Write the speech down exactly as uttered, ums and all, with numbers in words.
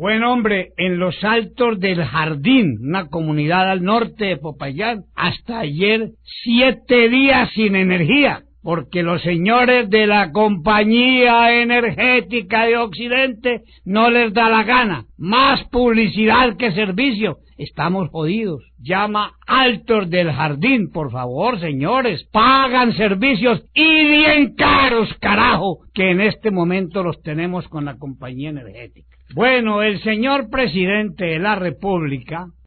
Buen hombre, en los Altos del Jardín, una comunidad al norte de Popayán, hasta ayer siete días sin energía, porque los señores de la Compañía Energética de Occidente no les da la gana. Más publicidad que servicio. Estamos jodidos. Llama Altos del Jardín, por favor, señores. Pagan servicios y bien caros, carajo, que en este momento los tenemos con la Compañía Energética. Bueno, el señor presidente de la República